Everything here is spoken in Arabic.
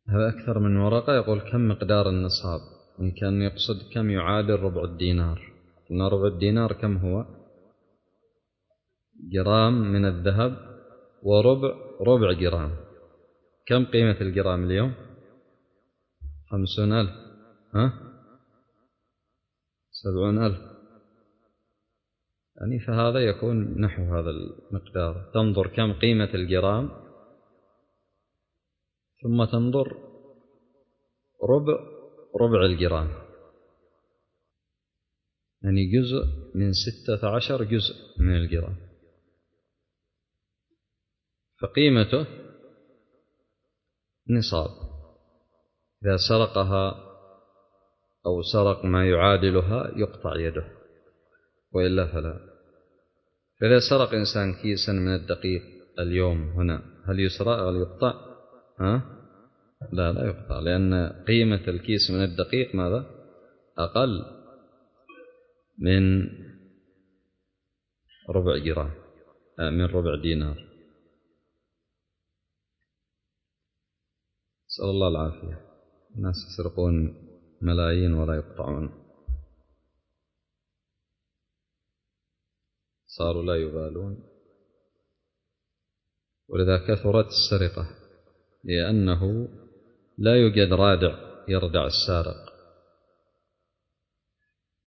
هذا أكثر من ورقة. يقول كم مقدار النصاب؟ إن كان يقصد كم يعادل ربع الدينار. قلنا ربع الدينار كم هو؟ جرام من الذهب وربع جرام. كم قيمة الجرام اليوم؟ 50,000. 70,000. يعني فهذا يكون نحو هذا المقدار. تنظر كم قيمة الجرام، ثم تنظر ربع الجرام، يعني جزء من 16 جزء من الجرام، فقيمته نصاب. إذا سرقها أو سرق ما يعادلها يقطع يده، وإلا فلا. فإذا سرق إنسان كيسا من الدقيق اليوم هنا، هل يسرق أو يقطع؟ لا يقطع، لأن قيمة الكيس من الدقيق ماذا؟ أقل من ربع جرام، من ربع دينار. نسأل الله العافية. الناس يسرقون ملايين ولا يقطعون، صاروا لا يبالون. ولذا كثرت السرقة، لأنه لا يوجد رادع يردع السارق.